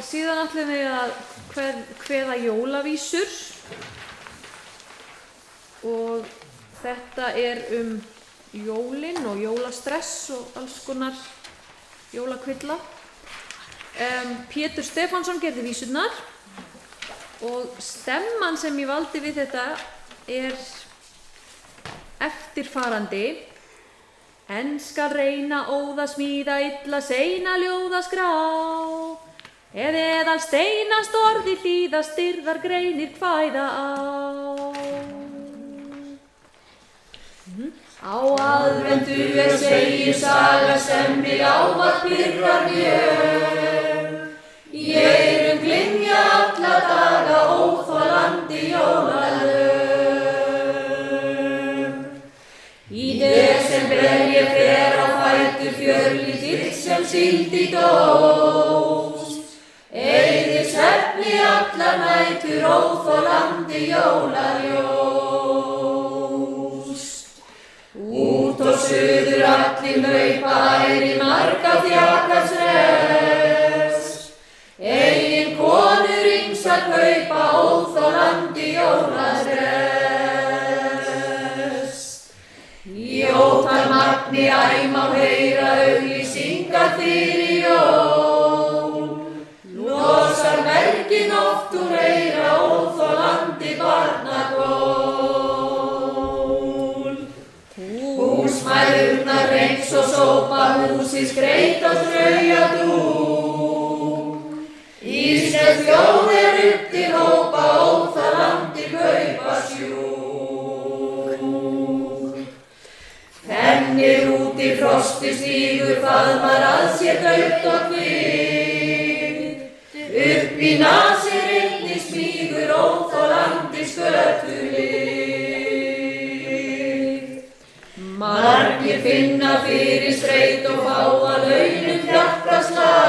síðan ætlum við að kveða jólavísur og þetta jólin og jólastress og alls konar jólakvilla. Pétur Stefánsson gerði vísurnar og stemman sem ég valdi við þetta eftirfarandi. En skal reyna óða smíða illa seina ljóða skrá, ef eðal steinast orði hlýða styrðar greinir kvæða á. Á aðvendu segir saga sem mig ávallt pirrar mjög, í eyrum glymja alla daga óþolandi jólalög. Í desember ég fer á fætur fjörlítill sem síldi dós, eyðir svefni allar nætur óþolandi jólaljós. Út og suður allir hlaupa æri marga þjakarsrest, eigin konur ýmsar kaupa óþolandi jólastress. Í ótal magni æ má heyra auglýsingar fyrir jól, losar merkin oft úr eyra óþolandi barnagól. Húsmæðurnar reins og sópa húsið skreyta og strauja dúk, íslensk þjóð upp til hópa óþolandi kaupa sjúk. Fennir út í frosti stígur faðmar að sér dautt og kvitt, upp í nasir einnig smígur óþolandi skötulykt. Margir finna fyrir streit og fá að launum hjartaslag,